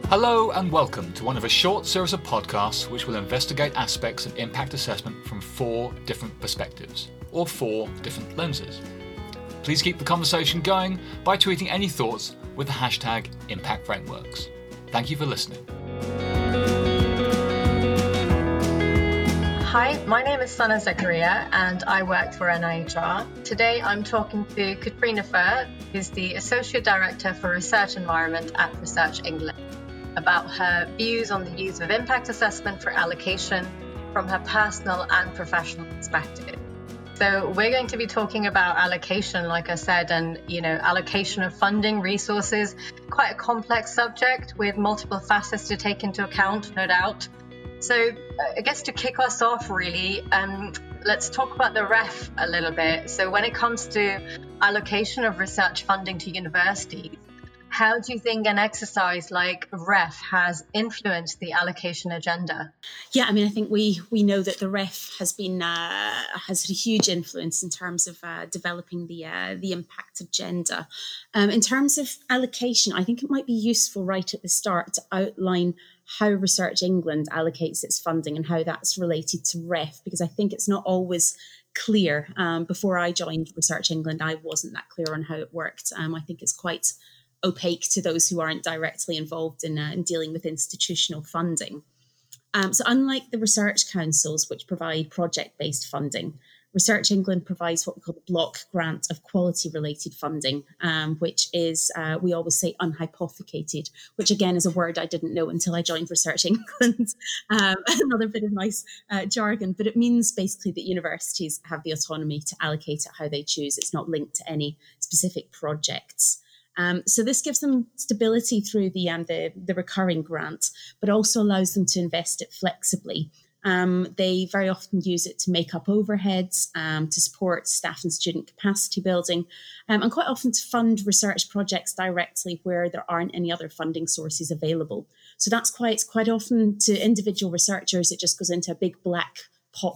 Hello and welcome to one of a short series of podcasts which will investigate aspects of impact assessment from 4 different perspectives, or 4 different lenses. Please keep the conversation going by tweeting any thoughts with the hashtag ImpactFrameworks. Thank you for listening. Hi, my name is Sana Zakaria and I work for NIHR. Today I'm talking to Katrina Furr, who's the Associate Director for Research Environment at Research England, about her views on the use of impact assessment for allocation from her personal and professional perspective. So we're going to be talking about allocation, like I said, and allocation of funding, resources, quite a complex subject with multiple facets to take into account, no doubt. So I guess to kick us off really, let's talk about the REF a little bit. So when it comes to allocation of research funding to universities, how do you think an exercise like REF has influenced the allocation agenda? Yeah, I think we know that the REF has had a huge influence in terms of developing the impact agenda. In terms of allocation, I think it might be useful right at the start to outline how Research England allocates its funding and how that's related to REF, because I think it's not always clear. Before I joined Research England, I wasn't that clear on how it worked. I think it's quite opaque to those who aren't directly involved in dealing with institutional funding. So unlike the research councils, which provide project-based funding, Research England provides what we call the block grant of quality-related funding, which is, we always say, unhypothecated, which again is a word I didn't know until I joined Research England. Another bit of nice jargon, but it means basically that universities have the autonomy to allocate it how they choose. It's not linked to any specific projects. So this gives them stability through the recurring grant, but also allows them to invest it flexibly. They very often use it to make up overheads, to support staff and student capacity building, and quite often to fund research projects directly where there aren't any other funding sources available. So that's quite often to individual researchers, it just goes into a big black pot,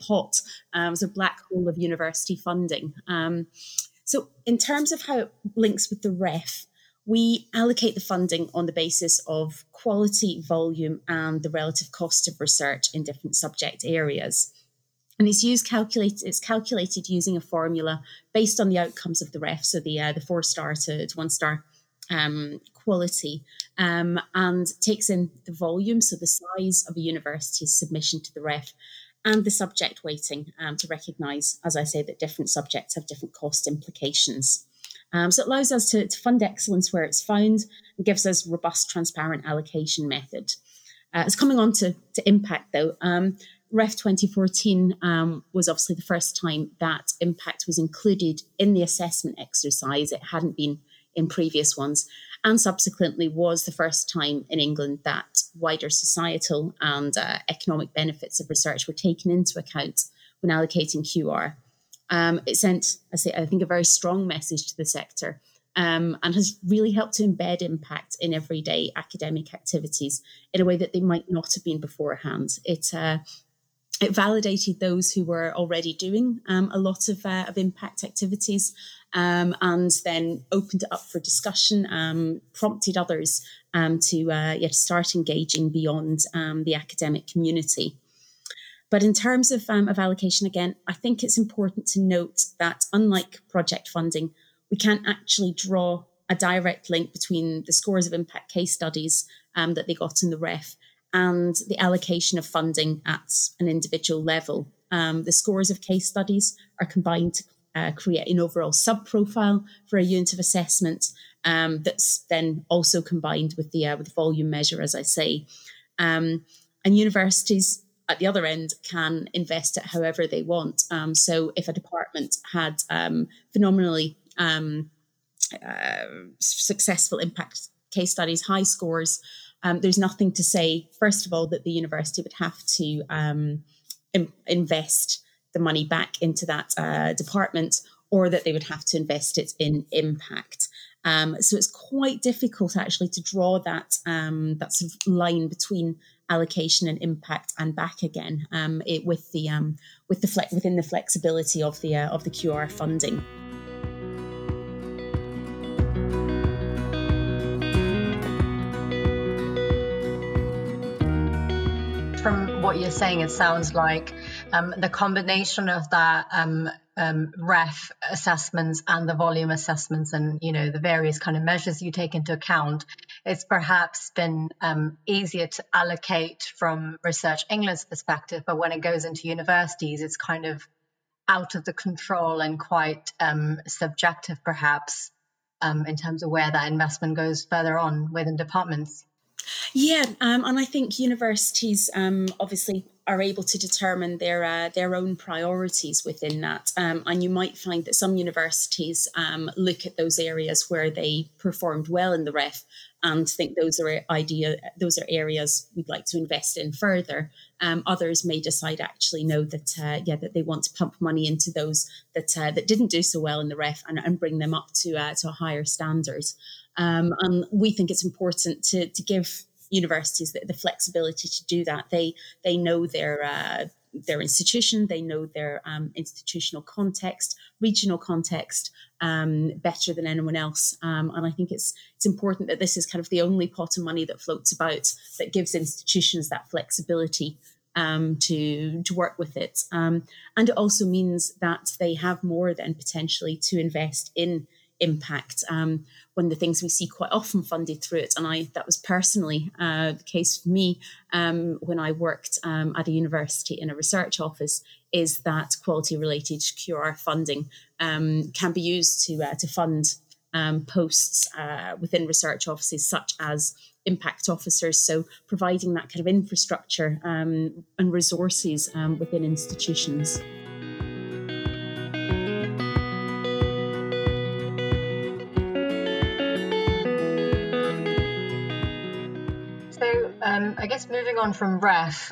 so black hole of university funding. So in terms of how it links with the REF, we allocate the funding on the basis of quality, volume, and the relative cost of research in different subject areas. And it's calculated using a formula based on the outcomes of the REF, so the 4-star to 1-star quality, and takes in the volume, so the size of a university's submission to the REF, and the subject weighting to recognise, as I say, that different subjects have different cost implications. So it allows us to fund excellence where it's found and gives us robust, transparent allocation method. It's coming on to impact, though. REF 2014 was obviously the first time that impact was included in the assessment exercise. It hadn't been in previous ones, and subsequently was the first time in England that wider societal and economic benefits of research were taken into account when allocating QR. It sent, I think, a very strong message to the sector and has really helped to embed impact in everyday academic activities in a way that they might not have been beforehand. It validated those who were already doing a lot of impact activities, and then opened it up for discussion, prompted others to start engaging beyond the academic community. But in terms of allocation, again, I think it's important to note that unlike project funding, we can't actually draw a direct link between the scores of impact case studies that they got in the REF and the allocation of funding at an individual level. The scores of case studies are combined to create an overall sub-profile for a unit of assessment that's then also combined with the volume measure, as I say. And universities at the other end can invest it however they want. So if a department had phenomenally successful impact case studies, high scores, there's nothing to say, first of all, that the university would have to invest the money back into that department, or that they would have to invest it in impact. So it's quite difficult actually to draw that sort of line between allocation and impact and back again within the flexibility of the QR funding. what you're saying, it sounds like the combination of that REF assessments and the volume assessments and, the various kind of measures you take into account, it's perhaps been easier to allocate from Research England's perspective, but when it goes into universities, it's kind of out of the control and quite subjective, perhaps, in terms of where that investment goes further on within departments. Yeah, and I think universities obviously are able to determine their own priorities within that. And you might find that some universities look at those areas where they performed well in the REF and think those are areas we'd like to invest in further. Others may decide actually no, that they want to pump money into those that didn't do so well in the REF and bring them up to a higher standard. And we think it's important to give universities the flexibility to do that. They know their institution, they know their institutional context, regional context better than anyone else. And I think it's important that this is kind of the only pot of money that floats about that gives institutions that flexibility to work with it. And it also means that they have more then potentially to invest in impact. One of the things we see quite often funded through it, and that was personally the case for me when I worked at a university in a research office, is that quality-related QR funding can be used to fund posts within research offices, such as impact officers. So providing that kind of infrastructure and resources within institutions. I guess moving on from REF,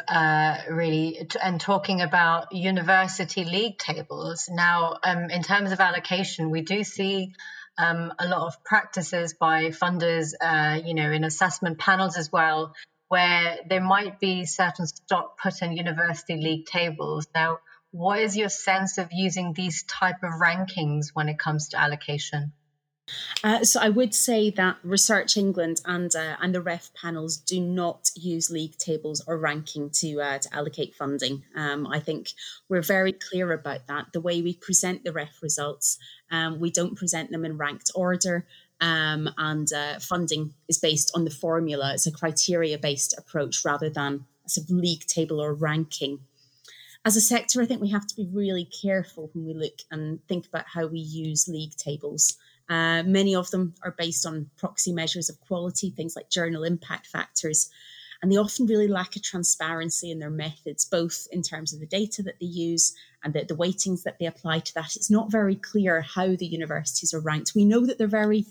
and talking about university league tables. Now, in terms of allocation, we do see a lot of practices by funders, in assessment panels as well, where there might be certain stock put in university league tables. Now, what is your sense of using these type of rankings when it comes to allocation? So I would say that Research England and the REF panels do not use league tables or ranking to allocate funding. I think we're very clear about that. The way we present the REF results, we don't present them in ranked order, and funding is based on the formula. It's a criteria-based approach rather than a sort of league table or ranking. As a sector, I think we have to be really careful when we look and think about how we use league tables. Many of them are based on proxy measures of quality, things like journal impact factors, and they often really lack a transparency in their methods, both in terms of the data that they use and the weightings that they apply to that. It's not very clear how the universities are ranked. We know that they're very,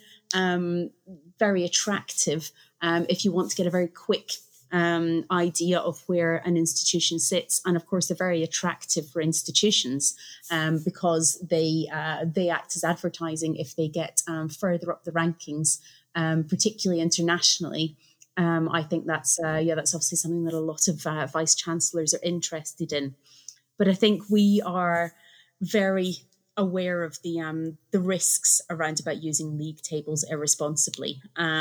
very attractive if you want to get a very quick idea of where an institution sits, and of course they're very attractive for institutions because they act as advertising if they get further up the rankings, particularly internationally. I think that's obviously something that a lot of vice chancellors are interested in. But I think we are very aware of the risks around about using league tables irresponsibly.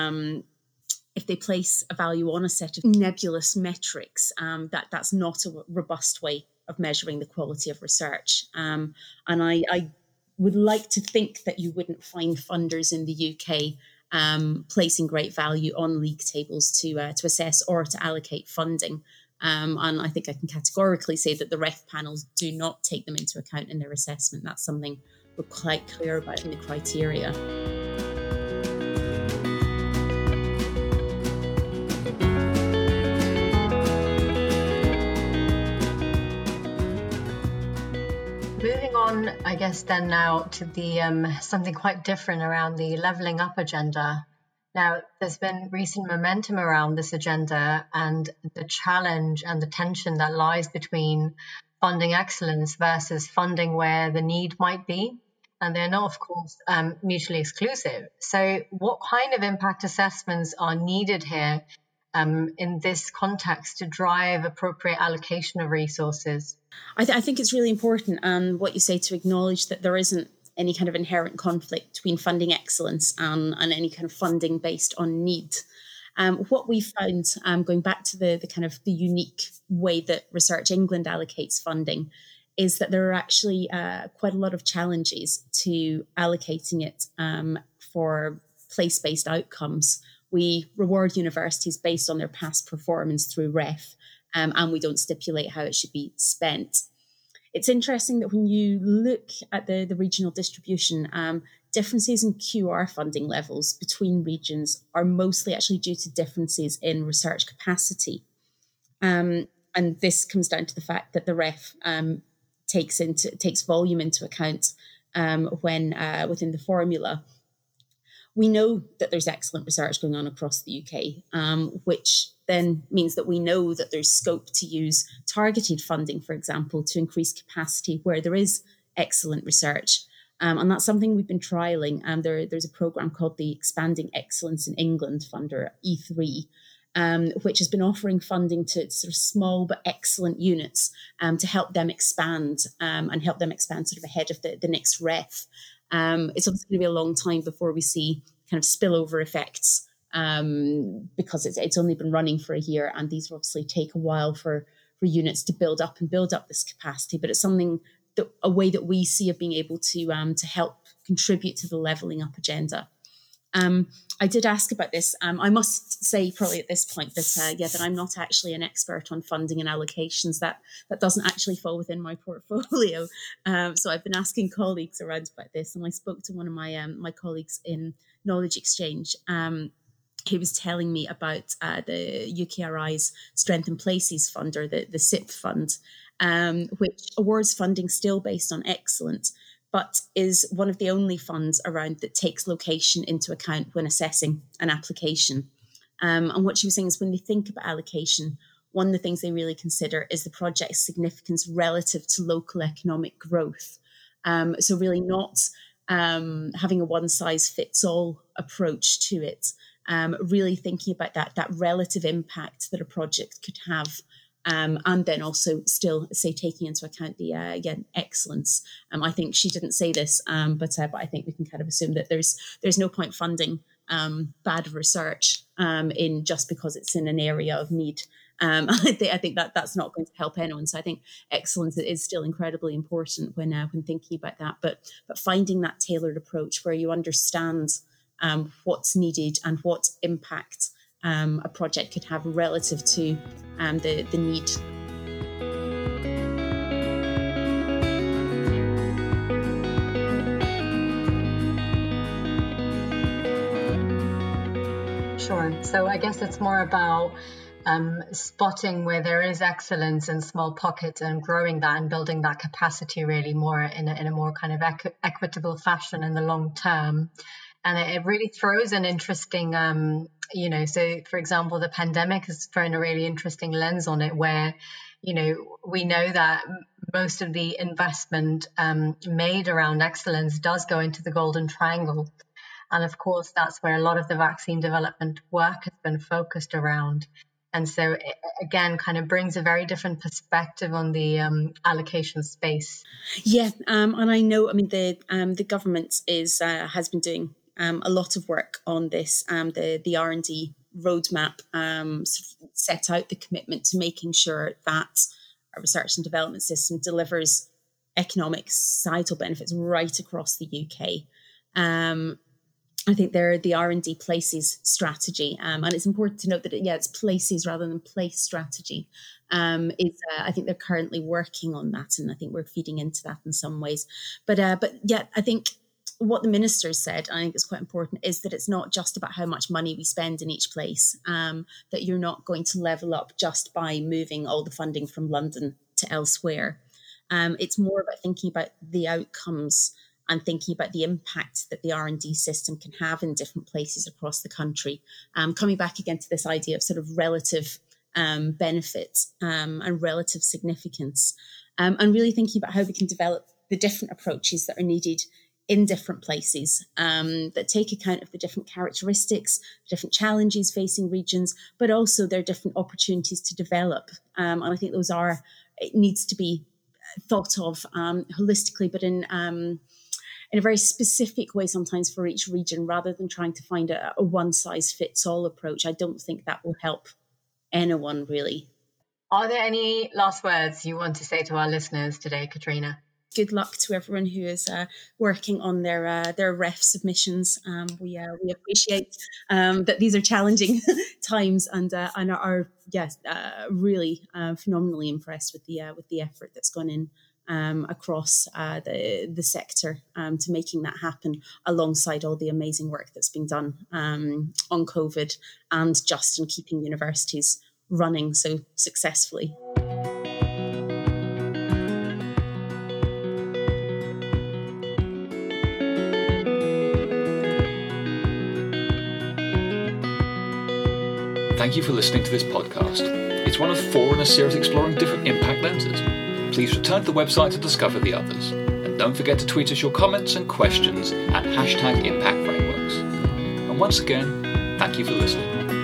If they place a value on a set of nebulous metrics, that's not a robust way of measuring the quality of research. And I would like to think that you wouldn't find funders in the UK placing great value on league tables to assess or to allocate funding. And I think I can categorically say that the REF panels do not take them into account in their assessment. That's something we're quite clear about in the criteria. Moving on, I guess then now to the something quite different around the levelling up agenda. Now, there's been recent momentum around this agenda and the challenge and the tension that lies between funding excellence versus funding where the need might be. And they're not, of course, mutually exclusive. So what kind of impact assessments are needed here in this context to drive appropriate allocation of resources? I think it's really important, what you say, to acknowledge that there isn't any kind of inherent conflict between funding excellence and any kind of funding based on need. What we found, going back to the kind of the unique way that Research England allocates funding, is that there are actually quite a lot of challenges to allocating it for place-based outcomes. We reward universities based on their past performance through REF, and we don't stipulate how it should be spent. It's interesting that when you look at the regional distribution, differences in QR funding levels between regions are mostly actually due to differences in research capacity. And this comes down to the fact that the REF takes volume into account when within the formula. We know that there's excellent research going on across the UK, which then means that we know that there's scope to use targeted funding, for example, to increase capacity where there is excellent research. And that's something we've been trialling. There's a programme called the Expanding Excellence in England Funder, E3, which has been offering funding to sort of small but excellent units to help them expand and help them expand sort of ahead of the next REF. It's obviously going to be a long time before we see kind of spillover effects because it's only been running for a year, and these will obviously take a while for units to build up this capacity. But it's something a way that we see of being able to help contribute to the levelling up agenda. I did ask about this. I must say probably at this point that that I'm not actually an expert on funding and allocations. That doesn't actually fall within my portfolio. So I've been asking colleagues around about this, and I spoke to one of my colleagues in Knowledge Exchange. He was telling me about the UKRI's Strength in Places Fund, or the SIP fund, which awards funding still based on excellence, but is one of the only funds around that takes location into account when assessing an application. And what she was saying is when they think about allocation, one of the things they really consider is the project's significance relative to local economic growth. So really not having a one-size-fits-all approach to it, really thinking about that relative impact that a project could have. And then also still, say, taking into account the, again, excellence. I think she didn't say this, but I think we can kind of assume that there's no point funding bad research in just because it's in an area of need. I think that's not going to help anyone. So I think excellence is still incredibly important when thinking about that. But finding that tailored approach where you understand what's needed and what impact a project could have relative to the need. Sure. So I guess it's more about spotting where there is excellence in small pockets and growing that and building that capacity really more in a more kind of equitable fashion in the long term. And it really throws an interesting, so for example, the pandemic has thrown a really interesting lens on it where, we know that most of the investment made around excellence does go into the Golden Triangle. And of course, that's where a lot of the vaccine development work has been focused around. And so it, again, kind of brings a very different perspective on the allocation space. Yeah, and I know, the government has been doing a lot of work on this. The R&D roadmap set out the commitment to making sure that our research and development system delivers economic societal benefits right across the UK. I think they're the R&D places strategy, and it's important to note that it's places rather than place strategy. I think they're currently working on that, and I think we're feeding into that in some ways. But I think what the minister said, I think is quite important, is that it's not just about how much money we spend in each place, that you're not going to level up just by moving all the funding from London to elsewhere. It's more about thinking about the outcomes and thinking about the impact that the R&D system can have in different places across the country. Coming back again to this idea of sort of relative benefits and relative significance, and really thinking about how we can develop the different approaches that are needed in different places that take account of the different characteristics, different challenges facing regions, but also their different opportunities to develop. And I think it needs to be thought of holistically, but in in a very specific way sometimes for each region, rather than trying to find a one-size-fits-all approach. I don't think that will help anyone, really. Are there any last words you want to say to our listeners today, Katrina? Good luck to everyone who is working on their REF submissions. We appreciate that these are challenging times, and are really phenomenally impressed with the effort that's gone in across the sector to making that happen, alongside all the amazing work that's been done on COVID and just in keeping universities running so successfully. Thank you for listening to this podcast. It's one of 4 in a series exploring different impact lenses. Please return to the website to discover the others. And don't forget to tweet us your comments and questions at #ImpactFrameworks. And once again, thank you for listening.